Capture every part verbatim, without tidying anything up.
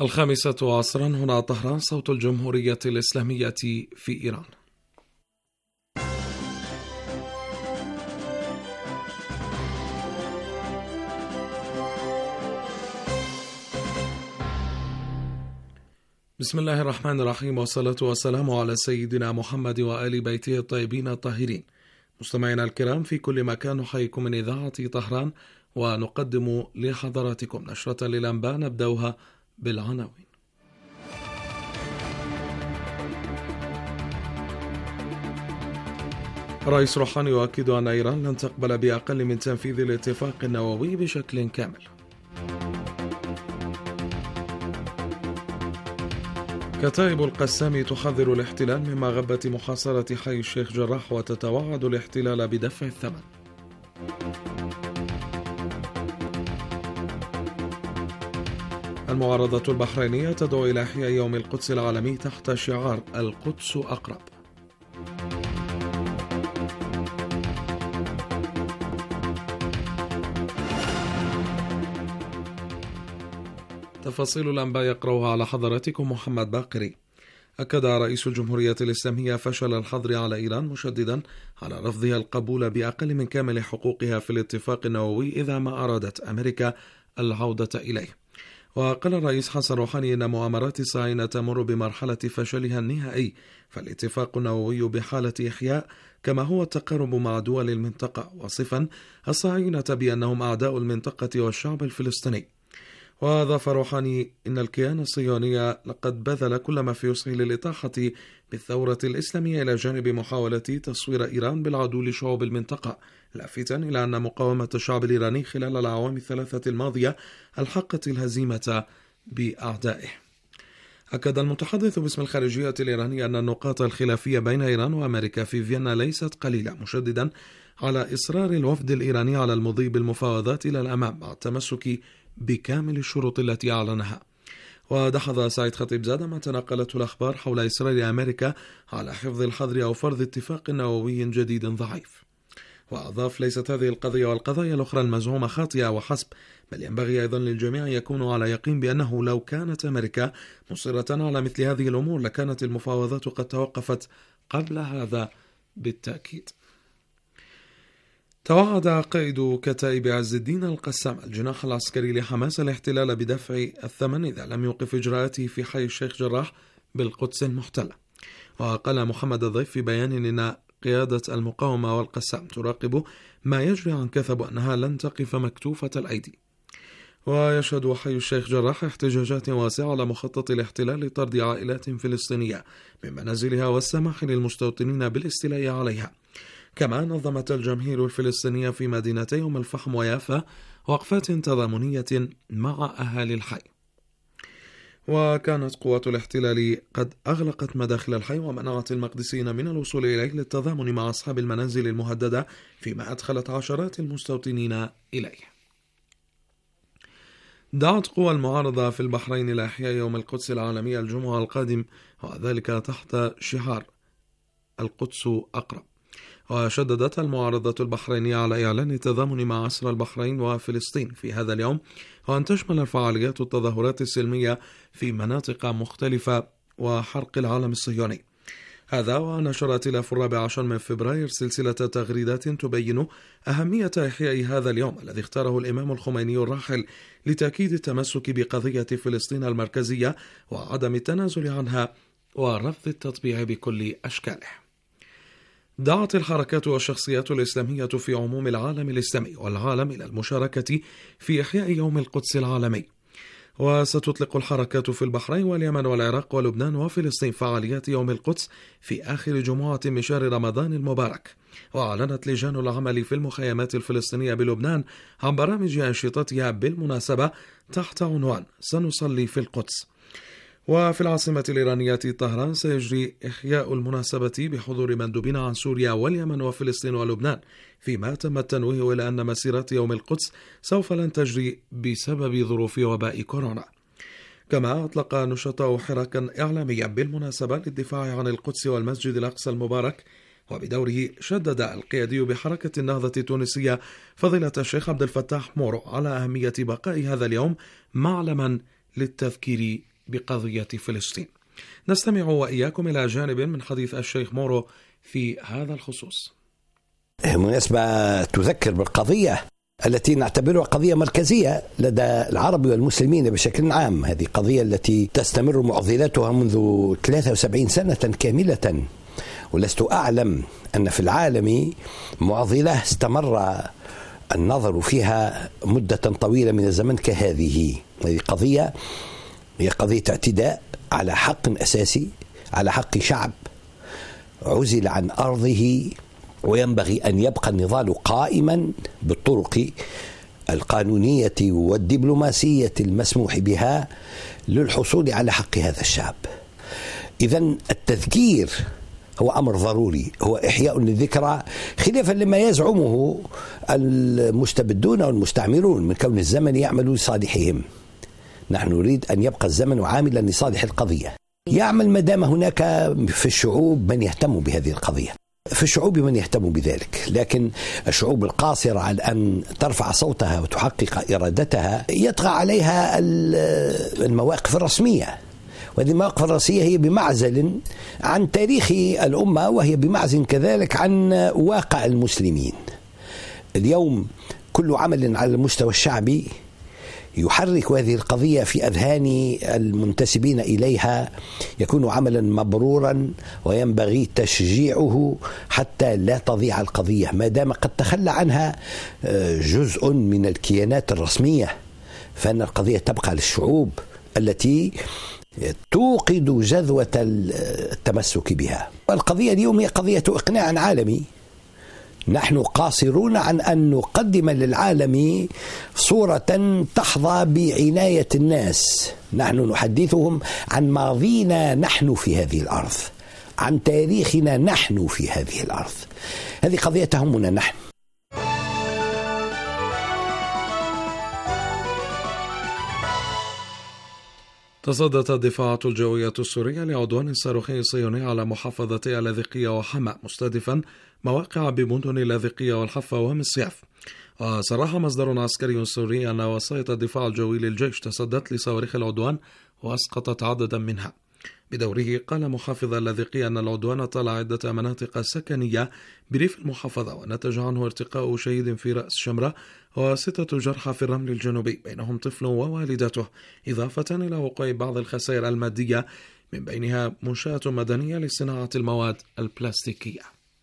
الخامسة عصرا هنا طهران، صوت الجمهورية الإسلامية في إيران. بسم الله الرحمن الرحيم، والصلاة والسلام على سيدنا محمد وآل بيته الطيبين الطاهرين. مستمعينا الكرام في كل مكان، نحييكم من إذاعة طهران ونقدم لحضراتكم نشرة للأنباء نبدأها بالعناوين. رئيس روحاني يؤكد أن إيران لن تقبل بأقل من تنفيذ الاتفاق النووي بشكل كامل. كتائب القسام تحذر الاحتلال من مغبة محاصرة حي الشيخ جراح وتتوعد الاحتلال بدفع الثمن. المعارضة البحرينية تدعو إلى إحياء يوم القدس العالمي تحت شعار القدس أقرب. تفاصيل الأنباء يقرأها على حضراتكم محمد باقري. أكد رئيس الجمهورية الإسلامية فشل الحظر على إيران، مشددا على رفضها القبول بأقل من كامل حقوقها في الاتفاق النووي إذا ما أرادت أمريكا العودة إليه. وقال الرئيس حسن روحاني إن مؤامرات الصهاينة تمر بمرحلة فشلها النهائي، فالاتفاق النووي بحالة إحياء كما هو التقارب مع دول المنطقة، وصفا الصهاينة بأنهم أعداء المنطقة والشعب الفلسطيني. وأضاف روحاني إن الكيان الصهيوني لقد بذل كل ما في وسعه للإطاحة بالثورة الإسلامية إلى جانب محاولة تصوير إيران بالعدو لشعوب المنطقة، لافتا إلى أن مقاومة الشعب الإيراني خلال الأعوام الثلاثة الماضية ألحقت الهزيمة بأعدائه. أكد المتحدث باسم الخارجية الإيرانية أن النقاط الخلافية بين إيران وأمريكا في فيينا ليست قليلة، مشددا على إصرار الوفد الإيراني على المضي بالمفاوضات إلى الأمام مع التمسك بكامل الشروط التي أعلنها. ودحض سعيد خطيبزاد ما تناقلته الأخبار حول إصرار أمريكا على حفظ الحظر أو فرض اتفاق نووي جديد ضعيف. وأضاف: ليست هذه القضية والقضايا الأخرى المزعومة خاطئة وحسب، بل ينبغي أيضا للجميع يكونوا على يقين بأنه لو كانت أمريكا مصرة على مثل هذه الأمور لكانت المفاوضات قد توقفت قبل هذا بالتأكيد. توعد قائد كتائب عز الدين القسام الجناح العسكري لحماس الاحتلال بدفع الثمن إذا لم يوقف إجراءاته في حي الشيخ جراح بالقدس المحتلة. وقال محمد الضيف في بيان إن قيادة المقاومة والقسام تراقب ما يجري عن كثب أنها لن تقف مكتوفة الأيدي. ويشهد حي الشيخ جراح احتجاجات واسعة على مخطط الاحتلال لطرد عائلات فلسطينية من منازلها والسماح للمستوطنين بالاستيلاء عليها. كما نظمت الجماهير الفلسطينية في مدينتي أم الفحم ويافا وقفات تضامنية مع أهالي الحي. وكانت قوات الاحتلال قد أغلقت مداخل الحي ومنعت المقدسيين من الوصول إليه للتضامن مع أصحاب المنازل المهددة، فيما أدخلت عشرات المستوطنين إليه. دعت قوى المعارضة في البحرين إلى إحياء يوم القدس العالمي الجمعة القادم، وذلك تحت شعار القدس أقرب. وشددت المعارضة البحرينية على إعلان التضامن مع أسرى البحرين وفلسطين في هذا اليوم، وأن تشمل الفعاليات والتظاهرات السلمية في مناطق مختلفة وحرق العالم الصهيوني. هذا ونشرت الأف الرابع عشر من فبراير سلسلة تغريدات تبين أهمية إحياء هذا اليوم الذي اختاره الإمام الخميني الراحل لتأكيد التمسك بقضية فلسطين المركزية وعدم التنازل عنها ورفض التطبيع بكل أشكاله. دعت الحركات والشخصيات الإسلامية في عموم العالم الإسلامي والعالم إلى المشاركة في إحياء يوم القدس العالمي. وستطلق الحركات في البحرين واليمن والعراق ولبنان وفلسطين فعاليات يوم القدس في آخر جمعة من شهر رمضان المبارك. وأعلنت لجان العمل في المخيمات الفلسطينية بلبنان عن برامج أنشطتها بالمناسبة تحت عنوان سنصلي في القدس. وفي العاصمة الإيرانية طهران سيجري إحياء المناسبة بحضور مندوبين عن سوريا واليمن وفلسطين ولبنان، فيما تم التنويه إلى أن مسيرات يوم القدس سوف لن تجري بسبب ظروف وباء كورونا. كما أطلق نشطاء حراكا إعلاميا بالمناسبة للدفاع عن القدس والمسجد الأقصى المبارك. وبدوره شدد القيادي بحركة النهضة التونسية فضيلة الشيخ عبد الفتاح مورو على أهمية بقاء هذا اليوم معلما للتذكير بقضية فلسطين. نستمع وإياكم إلى جانب من حديث الشيخ مورو في هذا الخصوص. مناسبة تذكر بالقضية التي نعتبرها قضية مركزية لدى العرب والمسلمين بشكل عام. هذه قضية التي تستمر معضلاتها منذ ثلاثة وسبعين سنة كاملة، ولست أعلم أن في العالم معضلة استمر النظر فيها مدة طويلة من الزمن كهذه. هذه قضية هي قضية اعتداء على حق أساسي، على حق شعب عزل عن أرضه، وينبغي أن يبقى النضال قائما بالطرق القانونية والدبلوماسية المسموح بها للحصول على حق هذا الشعب. إذن التذكير هو أمر ضروري، هو إحياء للذكرى، خلافا لما يزعمه المستبدون والمستعمرون من كون الزمن يعمل لصالحهم. نحن نريد أن يبقى الزمن عاملا لصالح القضية، يعمل ما دام هناك في الشعوب من يهتم بهذه القضية، في الشعوب من يهتم بذلك. لكن الشعوب القاصرة على أن ترفع صوتها وتحقق إرادتها يطغى عليها المواقف الرسمية، وهذه المواقف الرئيسية هي بمعزل عن تاريخ الأمة، وهي بمعزل كذلك عن واقع المسلمين. اليوم كل عمل على المستوى الشعبي يحرك هذه القضية في أذهان المنتسبين إليها يكون عملا مبرورا، وينبغي تشجيعه حتى لا تضيع القضية ما دام قد تخلى عنها جزء من الكيانات الرسمية، فإن القضية تبقى للشعوب التي توقد جذوة التمسك بها. القضية اليوم هي قضية إقناع عالمي. نحن قاصرون عن أن نقدم للعالم صورة تحظى بعناية الناس. نحن نحدثهم عن ماضينا نحن في هذه الأرض، عن تاريخنا نحن في هذه الأرض. هذه قضية تهمنا نحن. تصدت الدفاعات الجوية السورية لعدوان صاروخي صهيوني على محافظتي اللاذقية وحماة، مستهدفا مواقع بمدن اللاذقية والحفا ومصياف. وصرح مصدر عسكري سوري أن وسائط الدفاع الجوي للجيش تصدت لصواريخ العدوان وأسقطت عددا منها. بدوره قال محافظ اللاذقية أن العدوان طال عدة مناطق سكنية بريف المحافظة، ونتج عنه ارتقاء شهيد في رأس شمرة وستة جرحى في الرمل الجنوبي بينهم طفل ووالدته، إضافة إلى وقوع بعض الخسائر المادية من بينها منشأة مدنية لصناعة المواد البلاستيكية.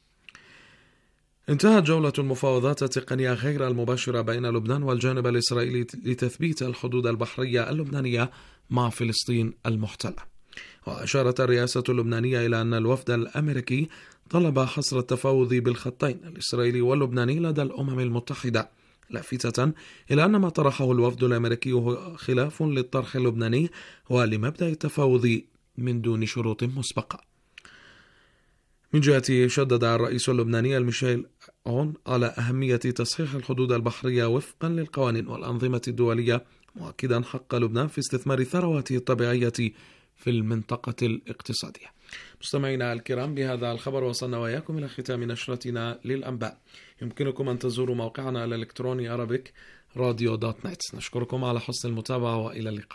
انتهت جولة المفاوضات التقنية غير المباشرة بين لبنان والجانب الإسرائيلي لتثبيت الحدود البحرية اللبنانية مع فلسطين المحتلة. وأشارت الرئاسة اللبنانية إلى أن الوفد الأمريكي طلب حصر التفاوض بالخطين الإسرائيلي واللبناني لدى الأمم المتحدة، لافتة إلى أن ما طرحه الوفد الأمريكي هو خلاف للطرح اللبناني ولمبدأ التفاوض من دون شروط مسبقة. من جهته شدد الرئيس اللبناني الميشيل عون على أهمية تصحيح الحدود البحرية وفقا للقوانين والأنظمة الدولية، مؤكدا حق لبنان في استثمار ثرواته الطبيعية في المنطقة الاقتصادية. مستمعينا الكرام، بهذا الخبر وصلنا وإياكم إلى ختام نشرتنا للأنباء. يمكنكم أن تزوروا موقعنا الإلكتروني أرابيك راديو دوت نت. نشكركم على حسن المتابعة وإلى اللقاء.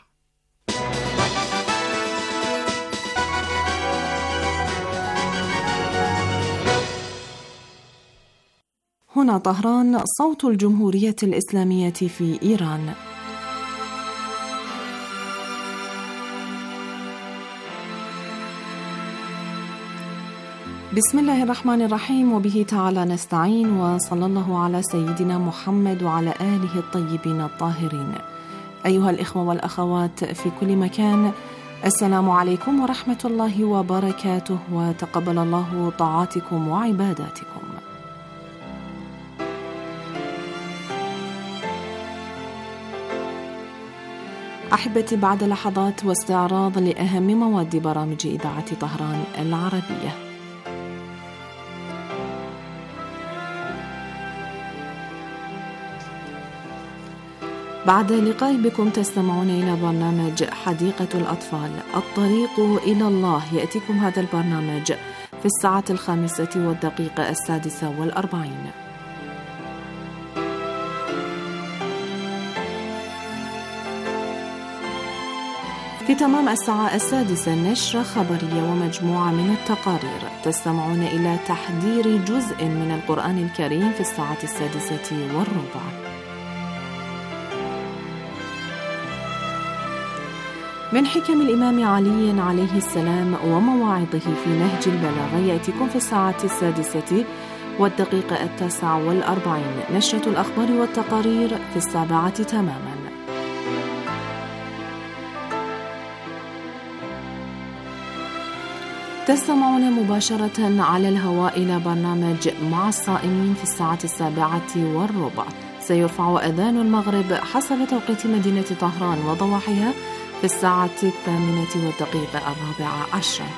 هنا طهران، صوت الجمهورية الإسلامية في إيران. بسم الله الرحمن الرحيم، وبه تعالى نستعين، وصلى الله على سيدنا محمد وعلى آله الطيبين الطاهرين. أيها الإخوة والأخوات في كل مكان، السلام عليكم ورحمة الله وبركاته، وتقبل الله طاعاتكم وعباداتكم. أحبتي، بعد لحظات واستعراض لأهم مواد برامج إذاعة طهران العربية. بعد لقاء بكم تستمعون إلى برنامج حديقة الأطفال، الطريق إلى الله. يأتيكم هذا البرنامج في الساعة الخامسة والدقيقة السادسة والأربعين. في تمام الساعة السادسة نشرة خبرية ومجموعة من التقارير. تستمعون إلى تحضير جزء من القرآن الكريم في الساعة السادسة والربع. من حكم الإمام علي عليه السلام ومواعظه في نهج البلاغة يأتيكم في الساعة السادسة والدقيقة التاسعة والأربعين نشرة الأخبار والتقارير في السابعة تماما. تستمعون مباشرة على الهواء إلى برنامج مع الصائمين في الساعة السابعة والربع. سيرفع أذان المغرب حسب توقيت مدينة طهران وضواحيها في الساعة الثامنة والدقيقة الرابعة عشرة.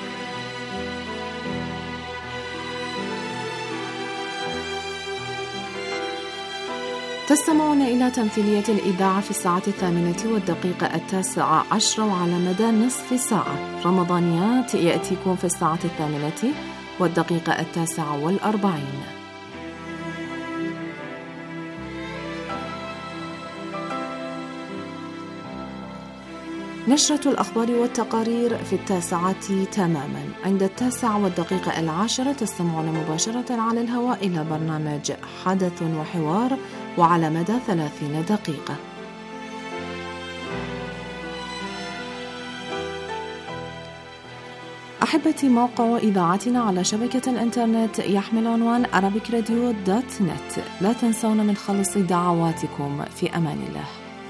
تستمعون إلى تمثيلية الإذاعة في الساعة الثامنة والدقيقة التاسعة عشرة وعلى مدى نصف ساعة. رمضانيات يأتيكم في الساعة الثامنة والدقيقة التاسعة والأربعين. نشرة الأخبار والتقارير في التاسعة تماما. عند التاسعة والدقيقة العاشرة تستمعون مباشرة على الهواء إلى برنامج حدث وحوار وعلى مدى ثلاثين دقيقة. أحبتي، موقع إذاعتنا على شبكة الإنترنت يحمل عنوان arabic radio dot net. لا تنسون من خلص دعواتكم. في أمان الله.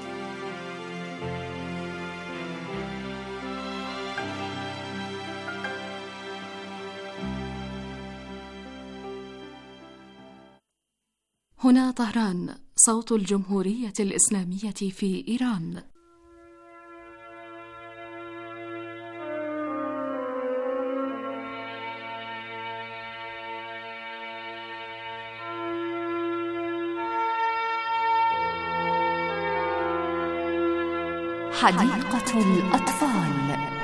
هنا طهران، صوت الجمهورية الإسلامية في إيران. حديقة الأطفال.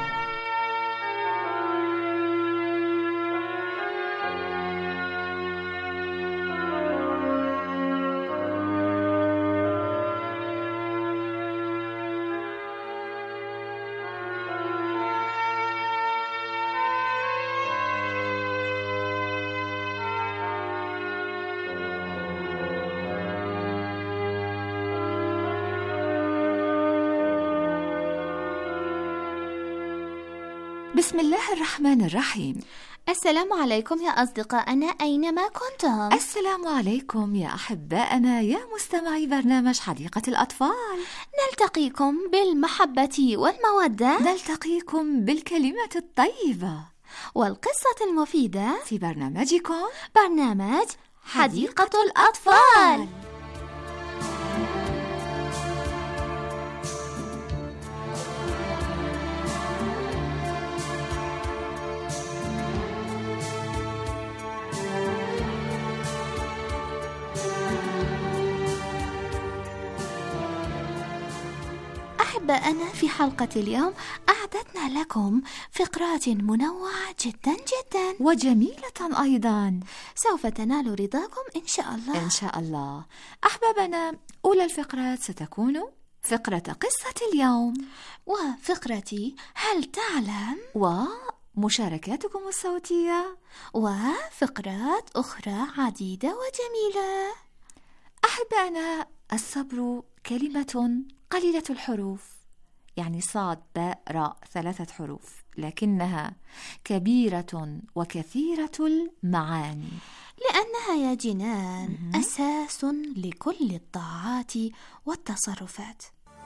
بسم الله الرحمن الرحيم. السلام عليكم يا أصدقائنا أينما كنتم. السلام عليكم يا أحبائنا يا مستمعي برنامج حديقة الأطفال. نلتقيكم بالمحبة والمودة، نلتقيكم بالكلمة الطيبة والقصة المفيدة في برنامجكم برنامج حديقة الأطفال. أحبائنا، في حلقة اليوم أعددنا لكم فقرات منوعة جدا جدا وجميلة أيضا، سوف تنال رضاكم إن شاء الله. إن شاء الله. أحبابنا، أولى الفقرات ستكون فقرة قصة اليوم، وفقرة هل تعلم، ومشاركاتكم الصوتية، وفقرات أخرى عديدة وجميلة. أحبائنا، الصبر كلمة قليلة الحروف، يعني صاد باء راء ثلاثة حروف، لكنها كبيرة وكثيرة المعاني، لأنها يا جنان أساس لكل الطاعات والتصرفات.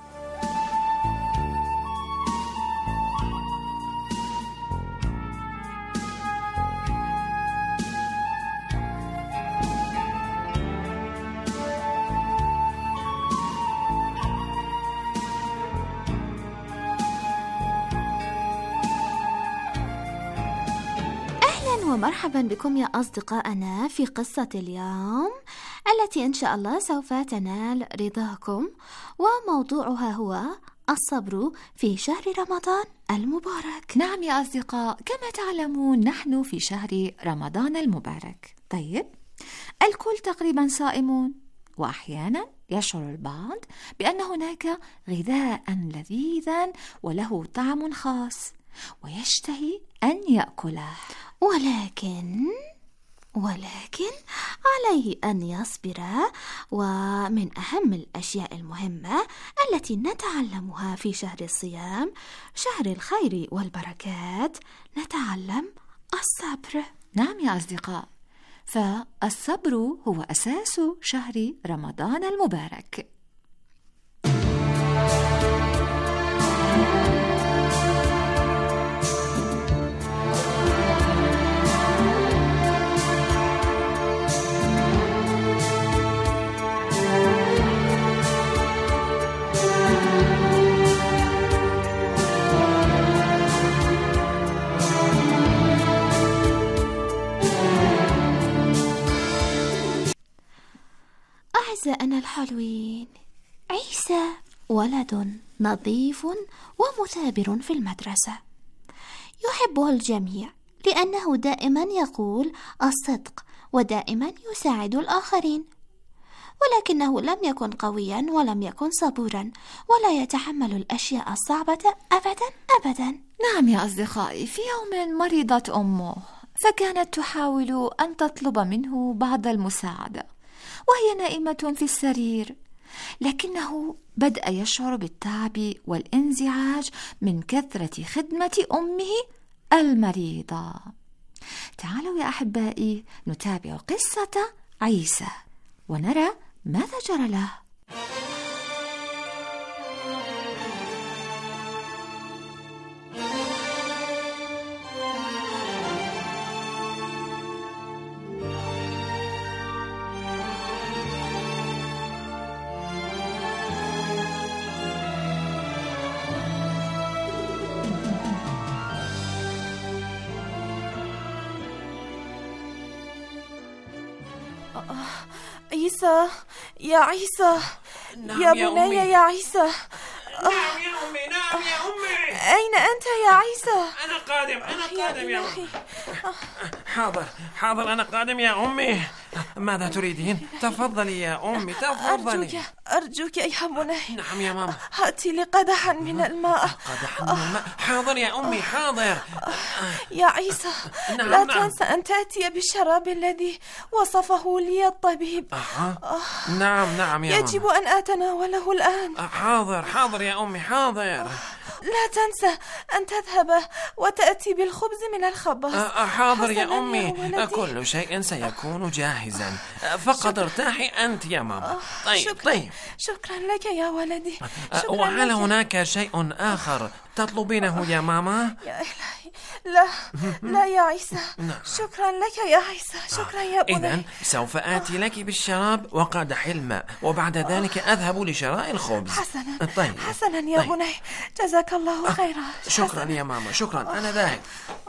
ومرحبا بكم يا أصدقائنا في قصة اليوم التي إن شاء الله سوف تنال رضاكم، وموضوعها هو الصبر في شهر رمضان المبارك. نعم يا أصدقاء، كما تعلمون نحن في شهر رمضان المبارك. طيب، الكل تقريبا صائمون، وأحيانا يشعر البعض بأن هناك غذاء لذيذا وله طعم خاص ويشتهي أن يأكله، ولكن ولكن عليه أن يصبر. ومن أهم الأشياء المهمة التي نتعلمها في شهر الصيام، شهر الخير والبركات، نتعلم الصبر. نعم يا أصدقاء، فالصبر هو أساس شهر رمضان المبارك. أعزائنا الحلوين، عيسى ولد نظيف ومثابر في المدرسة، يحبه الجميع لأنه دائما يقول الصدق ودائما يساعد الآخرين، ولكنه لم يكن قويا ولم يكن صبورا ولا يتحمل الأشياء الصعبة أبدا أبدا. نعم يا أصدقائي، في يوم مرضت أمه، فكانت تحاول أن تطلب منه بعض المساعدة وهي نائمة في السرير، لكنه بدأ يشعر بالتعب والانزعاج من كثرة خدمة أمه المريضة. تعالوا يا أحبائي نتابع قصة عيسى ونرى ماذا جرى له. عيسى يا عيسى، نعم يا يا بني أمي. يا عيسى. نعم يا أمي، نعم يا أمي. أين أنت يا عيسى؟ أنا قادم، أنا قادم يا إلهي. أمي. حاضر حاضر، أنا قادم يا أمي. ماذا تريدين؟ تفضلي يا أمي، تفضلي. أرجوك أرجوك يا بني. نعم يا ماما. هاتي لي قدحا من الماء. قدحا من الماء؟ حاضر يا أمي، حاضر. يا عيسى، نعم لا نعم. تنسى أن تأتي بالشراب الذي وصفه لي الطبيب. أه. نعم نعم يا يجب ماما. أن أتناوله الآن. حاضر حاضر يا أمي، حاضر. لا تنسى أن تذهب وتأتي بالخبز من الخبز. أه حاضر يا حسناً أمي، ولدي. كل شيء سيكون جاهزا، فقط ارتاحي أنت يا ماما. طيب شكرا. طيب. شكرا لك يا ولدي. أه، شكرا وهل لك. هناك شيء آخر تطلبينه يا ماما؟ يا إلهي، لا لا يا عيسى. شكرا لك يا عيسى، شكرا يا بني. إذن سوف آتي لك بالشراب وقدح الماء، وبعد ذلك أذهب لشراء الخبز. حسنا طيب. حسنا يا طيب. بني، جزاك الله خيرا. شكرا يا ماما، شكرا، أنا ذاهب.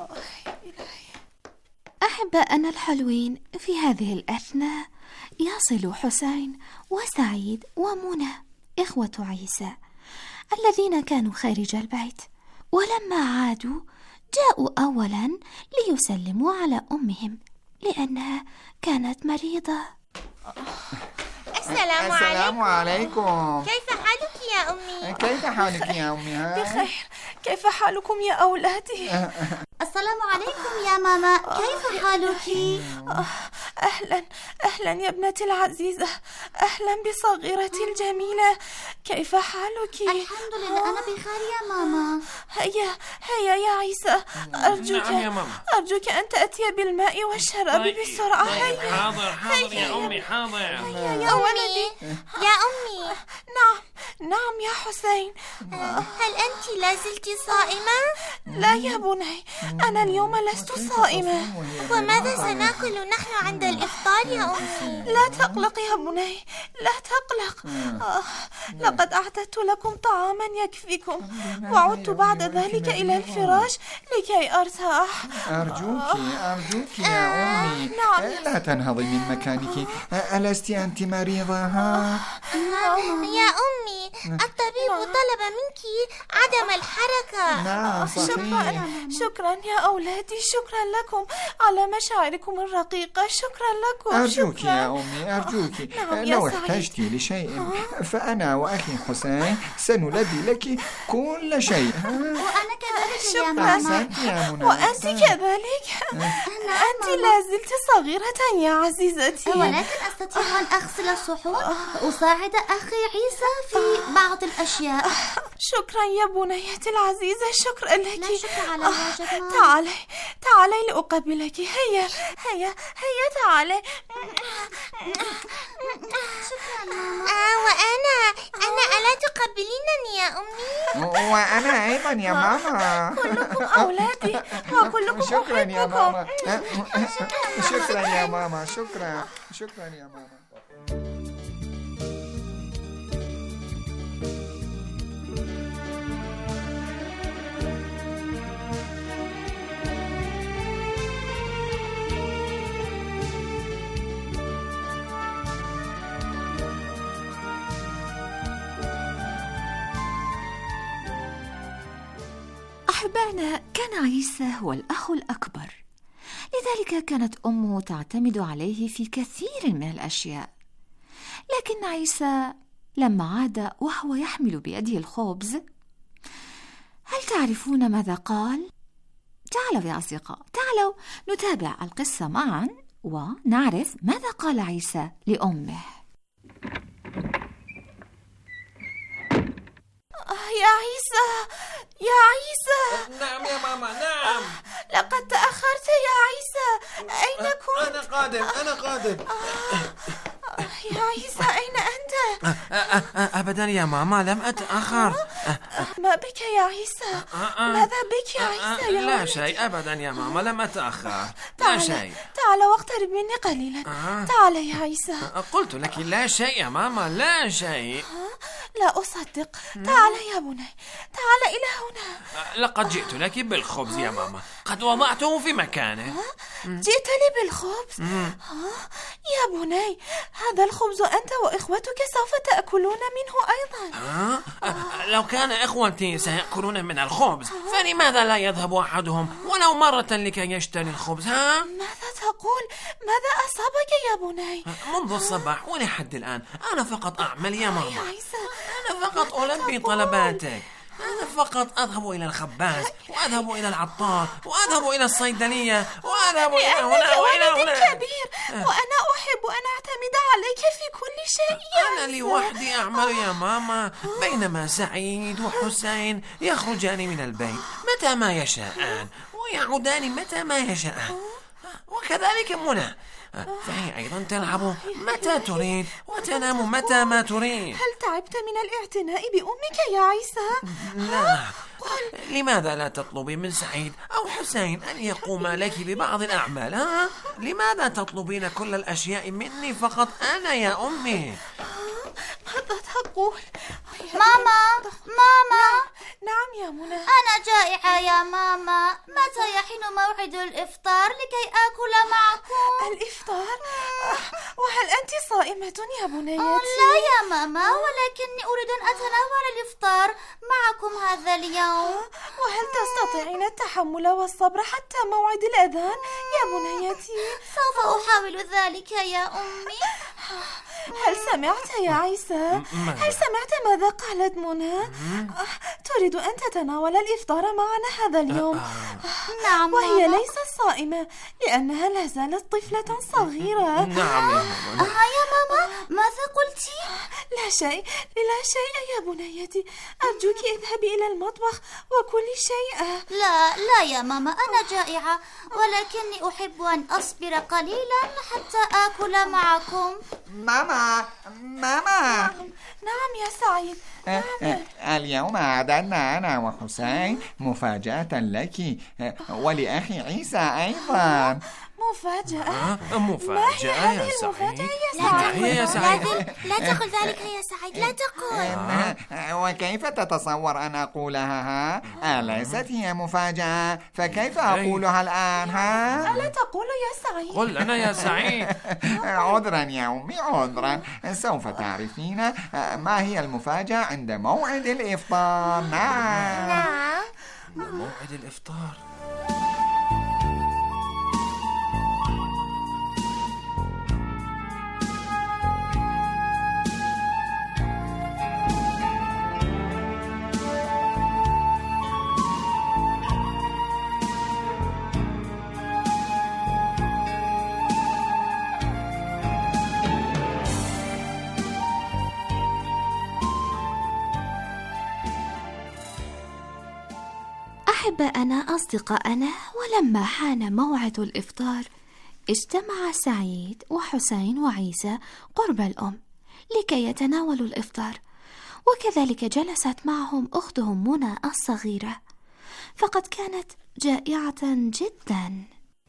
أحبائنا الحلوين، في هذه الأثناء يصل حسين وسعيد ومنى إخوة عيسى الذين كانوا خارج البيت، ولما عادوا جاءوا أولا ليسلموا على أمهم لأنها كانت مريضة. السلام, السلام عليكم. كيف حالك يا أمي؟ كيف حالك يا أمي؟ ها؟ بخير، كيف حالكم يا أولادي؟ السلام عليكم يا ماما، كيف حالك؟ أهلا أهلا يا ابنتي العزيزة، أهلا بصغيرتي الجميلة، كيف حالك؟ الحمد لله أنا بخير يا ماما. هيا هيا يا عيسى، أرجوك نعم يا ماما. أرجوك أن تأتي بالماء والشراب طيب. بسرعة. طيب. هيا حاضر حاضر يا أمي، حاضر. يا أمي، يا أمي، نعم نعم يا حسين. هل أنت لازلت صائمة؟ لا يا بني، أنا اليوم لست صائمة. وماذا سنأكل نحن عند الإفطار يا أمي؟ لا تقلق يا بني، لا تقلق. آه، لقد أعددت لكم طعاما يكفيكم، وعدت بعد ذلك إلى الفراش لكي أرتاح. أرجوك أرجوك يا أمي، نعم. لا تنهضي من مكانك. ألست أنت مريضة؟ ها؟ يا أمي، الطبيب طلب منك عدم الحركة. نعم صحيح. شكرا شكرا يا أولادي، شكرا لكم على مشاعركم الرقيقة. شكرا لكم. أرجوك شكرا. يا أمي أرجوك. نعم يا لو سعيد. احتجت لشيء فأنا وأخي حسين سنلبي لك كل شيء. وأنا كذلك يا شكرا. ماما. أحسنت يا منى. وأنت كذلك. أنت لا زلت صغيرة يا عزيزتي. ولكن أستطيع أن أغسل الصحون وأساعد أخي عيسى في بعض الأشياء. شكرا يا بنيتي العزيزة، شكرا لك. لا شكر على الواجب ماما. تعالي تعالي لأقبلك. هيا هيا هيا تعالي. شكرا ماما. آه وأنا أنا ألا تقبلينني يا أمي؟ وأنا أيضا يا ماما. كلكم أولادي وكلكم شكرا يا أحبكم. ماما. شكرا يا ماما. شكرا شكرا يا ماما. أحبائنا، كان عيسى هو الأخ الأكبر، لذلك كانت أمه تعتمد عليه في كثير من الأشياء. لكن عيسى لما عاد وهو يحمل بيده الخبز، هل تعرفون ماذا قال؟ تعالوا يا أصدقاء، تعالوا نتابع القصة معا ونعرف ماذا قال عيسى لأمه. يا عيسى يا عيسى. نعم يا ماما. نعم. لقد تأخرت يا عيسى. أين كنت؟ أنا قادم أنا قادم. يا عيسى أين أنت؟ أبدا يا ماما، لم أتأخر. ما بك يا عيسى؟ ماذا بك يا عيسى يا لا ولدي؟ شيء أبدا يا ماما، لم أتأخر. لا تعال شيء. تعال واقترب مني قليلا. تعال يا عيسى. قلت لك لا شيء يا ماما، لا شيء. لا أصدق. تعال يا بني، تعال إلى هنا. لقد جئت لك بالخبز يا ماما، قد وضعته في مكانه. جئت لي بالخبز؟ يا بني، هذا الخبز أنت وإخوتك سوف تأكلون منه أيضا. أه؟ لو كان إخوتي سيأكلون من الخبز فلماذا لا يذهب أحدهم ولو مرة لكي يشتري الخبز؟ ها؟ ماذا تقول؟ ماذا أصابك يا بني؟ منذ الصباح ولحد الآن أنا فقط أعمل يا ماما. يا عيسى، أنا فقط ألبي طلباتك. أنا فقط أذهب إلى الخباز وأذهب إلى العطار وأذهب إلى الصيدلية وأذهب إلى هنا وإلى هنا. كبير وأنا أحب أن أعتمد عليك في كل شيء. أنا لوحدي أعمل يا ماما، بينما سعيد وحسين يخرجان من البيت متى ما يشاءان ويعودان متى ما يشاءان، وكذلك منى، فهي أيضا تلعب متى تريد وتنام متى ما تريد. هل تعبت من الاعتناء بأمك يا عيسى؟ لا. لماذا لا تطلبي من سعيد أو حسين أن يقوم لك ببعض الأعمال؟ ها؟ لماذا تطلبين كل الأشياء مني فقط أنا يا أمي؟ ماذا تقول؟ ماما ماما. نعم يا منى. أنا جائعة يا ماما، متى يحين موعد الإفطار لكي آكل معكم؟ الإفطار؟ وهل أنت صائمة يا بنيتي؟ لا يا ماما، ولكني أريد أن أتناول الإفطار معكم هذا اليوم. وهل تستطيعين التحمل والصبر حتى موعد الأذان يا بنيتي؟ سوف أحاول ذلك يا أمي. هل سمعت يا عيسى؟ هل سمعت ماذا قالت منى؟ تريد أن تتناول الإفطار معنا هذا اليوم. نعم وهي ماما. ليست صائمة لأنها لا زالت طفلة صغيرة. نعم يا ماما. ها يا ماما، ماذا قلتي؟ لا شيء لا شيء يا بنيتي، أرجوك اذهبي إلى المطبخ وكلي شيئا. لا لا يا ماما، أنا جائعة، ولكني أحب أن أصبر قليلا حتى آكل معكم. ماما ماما. نعم يا سعيد. نعم. اليوم أعددنا أنا وحسين مفاجأة لك ولأخي عيسى أيضا. مفاجأة؟ مفاجأة يا سعيد؟ ما هي يا سعيد؟ لا تقل ذلك يا سعيد، لا تقل. وكيف تتصور أن أقولها؟ أليست هي مفاجأة؟ فكيف أقولها الآن؟ ها؟ ألا تقول يا سعيد؟ قل لنا يا سعيد. عذرا يا أمي، عذرا. سوف تعرفين ما هي المفاجأة عند موعد الإفطار. نعم نعم، موعد الإفطار. أحباءنا أصدقاءنا، ولما حان موعد الإفطار اجتمع سعيد وحسين وعيسى قرب الأم لكي يتناولوا الإفطار، وكذلك جلست معهم أختهم منى الصغيرة، فقد كانت جائعة جدا.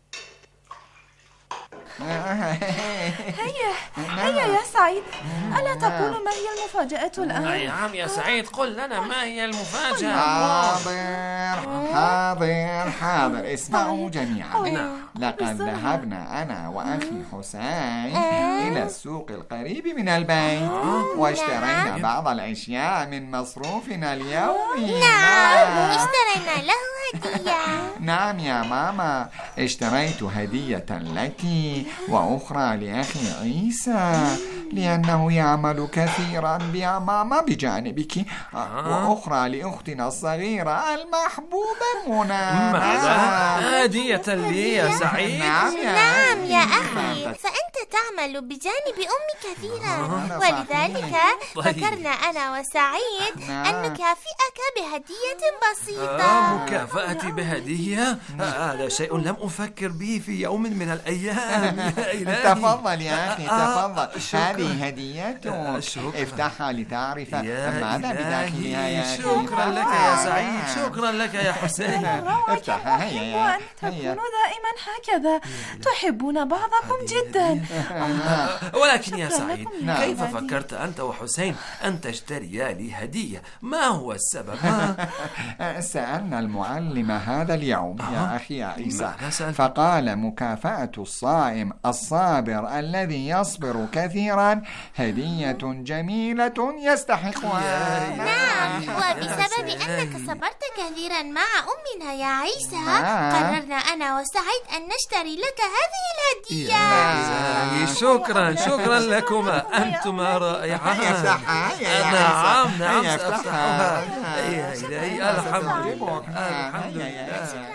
هيا هيا يا سعيد، ألا تقول ما هي المفاجأة الآن؟ نعم يا سعيد، قل لنا ما هي المفاجأة. حاضر حاضر حاضر. اسمعوا جميعا. لقد ذهبنا أنا وأخي حسين إلى السوق القريب من البيت، واشترينا بعض الأشياء من مصروفنا اليومي. نعم، اشترينا له هدية. نعم يا ماما، اشتريت هدية لك وأخرى لأخي عيسى لأنه يعمل كثيرا يا ماما بجانبك، وأخرى لأختنا الصغيرة المحبوبة منى. ماذا؟ هدية لي يا سعيد؟ نعم يا, نعم يا أخي، فأنت تعمل بجانب أمي كثيرا، ولذلك فكرنا أنا وسعيد أن نكافئك بهدية بسيطة. مكافأتي بهدية؟ هذا شيء لم أفكر به في يوم من الأيام. يا إلهي. تفضل يا أخي، تفضل. هذه هدية، افتحها لتعرف ماذا بداخلها يا أخي. شكرا لك يا سعيد، شكرا لك يا حسين. افتحها. هيا أن تكونوا دائما هكذا، تحبون بعضكم جدا. ولكن يا سعيد، كيف فكرت أنت وحسين أن تشتريا لي هدية؟ ما هو السبب؟ سألنا المعلم هذا اليوم يا أخي عيسى، فقال مكافأة الصائم الصابر الذي يصبر كثيرا هدية جميلة يستحقها. نعم، وبسبب أنك صبرت كثيرا مع أمنا يا عيسى قررنا أنا وسعيد أن نشتري لك هذه الهدية. شكرا شكرا لكما، أنتما رائعان. نعم نعم سأفتحها. يا إلهي، الحمد لله الحمد لله.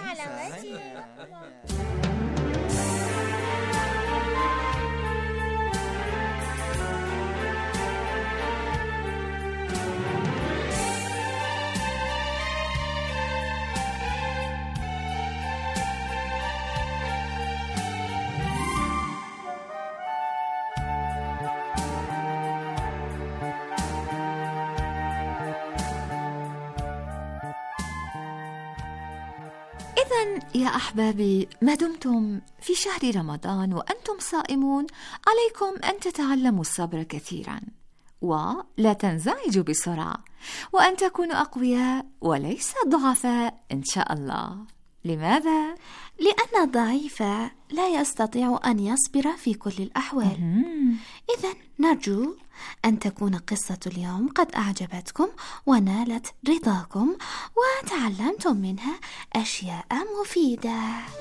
إذن يا أحبابي، ما دمتم في شهر رمضان وأنتم صائمون، عليكم أن تتعلموا الصبر كثيرا، ولا تنزعجوا بسرعة، وأن تكونوا أقوياء وليس ضعفاء إن شاء الله. لماذا؟ لأن الضعيف لا يستطيع أن يصبر في كل الأحوال. إذن نرجو أن تكون قصة اليوم قد أعجبتكم ونالت رضاكم، وتعلمتم منها أشياء مفيدة.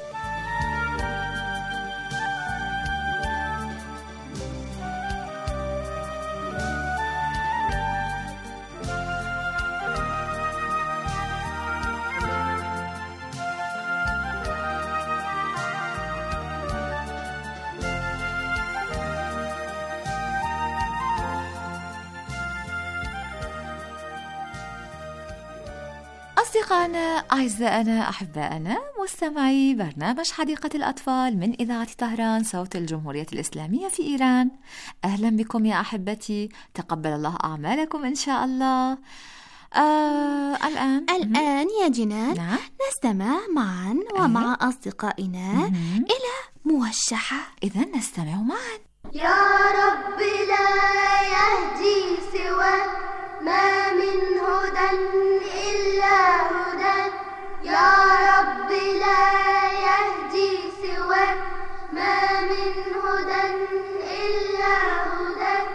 أصدقائنا أعزائنا أحبائنا مستمعي برنامج حديقة الأطفال من إذاعة طهران صوت الجمهورية الإسلامية في إيران، أهلا بكم يا أحبتي، تقبل الله أعمالكم إن شاء الله. آه الآن الآن يا جنان، نعم. نستمع معا ومع أصدقائنا إلى موشحة. إذن نستمع معا. يا رب لا يهدي سواك، ما من هدى إلا هداك. يا رب لا يهدي سواك، ما من هدى إلا هداك.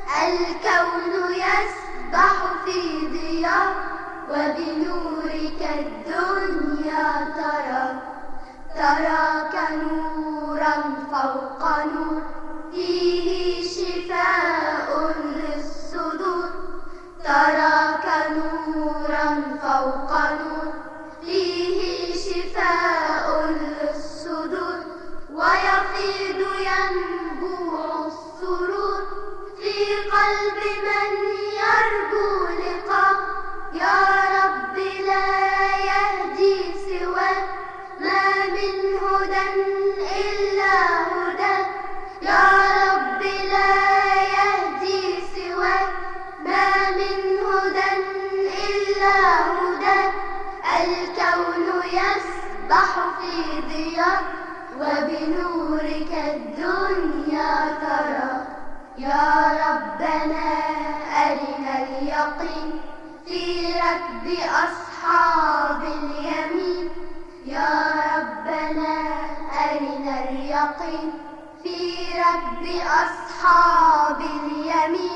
الكون يسبح في ضياء، وبنورك الدنيا ترى. تراك نورا فوق نور، فيه شفاء للصدور. تراك نورا فوق نور، فيه شفاء للصدور. ويفيض ينبوع السرور في قلب من يرجو لقاء. يا رب لا يهدي سواك، ما من هدى إلا هداك. يا رب لا يهدي سواك، ما من هدى إلا هداك. الكون يسبح في ضياء، وبنورك الدنيا ترى. يا ربنا أرنا اليقين في ركب أصحاب اليمين. يا ربنا أرنا اليقين في ركب أصحاب اليمين.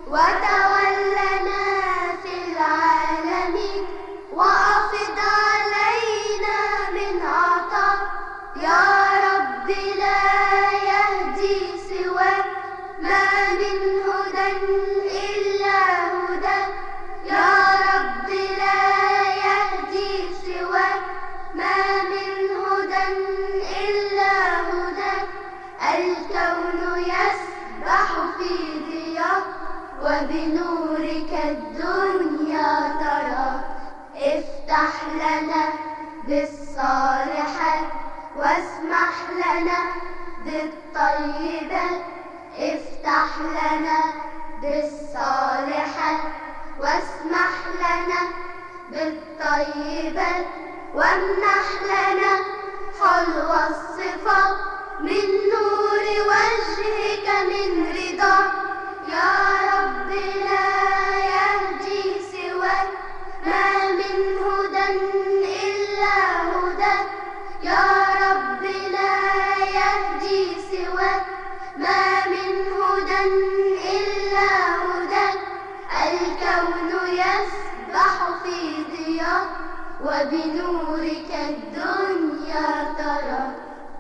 وتولنا في العالمين، وأفض علينا من عطاء. يا رب لا يهدي سواك، ما من هدى إلا هداك. يا رب لا يهدي سواك، ما من هدى إلا هداك. الكون يسبح في ضياء، وبنورك الدنيا ترى. افتح لنا بالصالحات، واسمح لنا بالطيبات. افتح لنا بالصالحات، واسمح لنا بالطيبات. وامنح لنا حلو الصفات، من نور وجهك من رضاك. يا رب لا يهدي سواك، ما من هدى إلا هداك. يا رب لا يهدي سواك، ما من هدى إلا هداك. الكون يسبح في ضياء، وبنورك الدنيا ترى.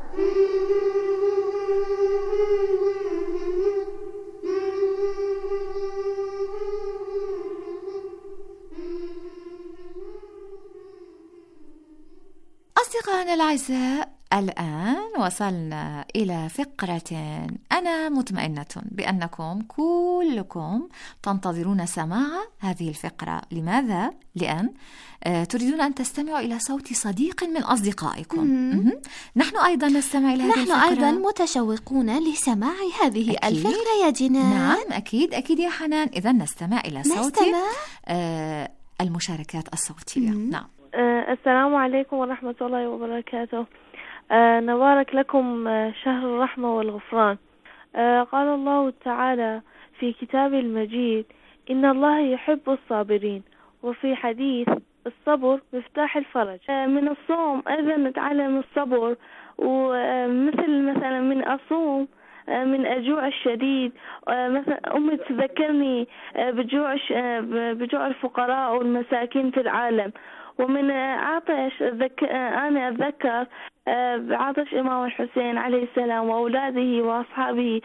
أصدقائنا الأعزاء، الآن وصلنا إلى فقرة أنا مطمئنة بأنكم كلكم تنتظرون سماع هذه الفقرة. لماذا؟ لأن تريدون أن تستمعوا إلى صوت صديق من أصدقائكم. م-م. نحن أيضا نستمع إلى هذه نحن الفقرة. أيضا متشوقون لسماع هذه أكيد. الفقرة يا جنان. نعم أكيد أكيد يا حنان. إذا نستمع إلى صوت نستمع. آه المشاركات الصوتية. م-م. نعم. آه السلام عليكم ورحمة الله وبركاته. آه نبارك لكم آه شهر الرحمة والغفران. آه قال الله تعالى في كتاب المجيد: إن الله يحب الصابرين. وفي حديث: الصبر مفتاح الفرج. آه من الصوم أيضا نتعلم الصبر، ومثل مثلا من أصوم آه من الجوع الشديد. آه مثلا أمي تذكرني آه بجوع آه بجوع الفقراء والمساكين في العالم. ومن عطش أنا أتذكر بعطش إمام الحسين عليه السلام وأولاده وأصحابه،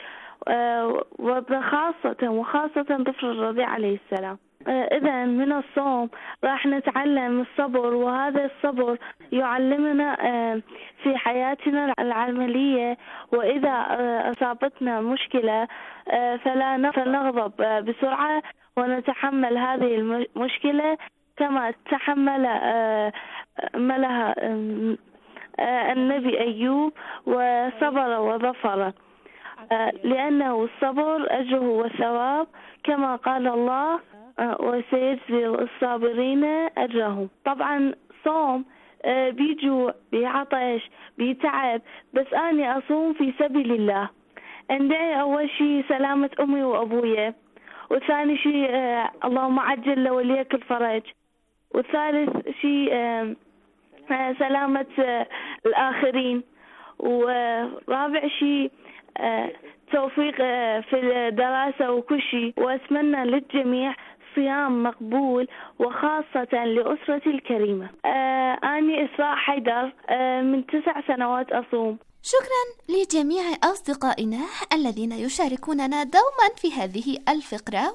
وخاصة وخاصة طفل الرضيع عليه السلام. إذا من الصوم راح نتعلم الصبر، وهذا الصبر يعلمنا في حياتنا العملية. وإذا أصابتنا مشكلة فلا نغضب بسرعة، ونتحمل هذه المشكلة كما تحمل ملها النبي أيوب وصبر وظفر، لأنه الصبر أجره والثواب كما قال الله: وسيجزي الصابرين أجرهم. طبعا صوم بيجوع بيعطش بيتعب، بس أنا أصوم في سبيل الله. ندعي أول شيء سلامة أمي وأبويا، وثاني شيء اللهم عجل لوليك الفرج، وثالث شيء سلامة الآخرين، ورابع شيء توفيق في الدراسة وكل شيء. وأتمنى للجميع صيام مقبول، وخاصة لأسرتي الكريمة. أنا إسراء حيدر، من تسع سنوات أصوم. شكرا لجميع أصدقائنا الذين يشاركوننا دوما في هذه الفقرة.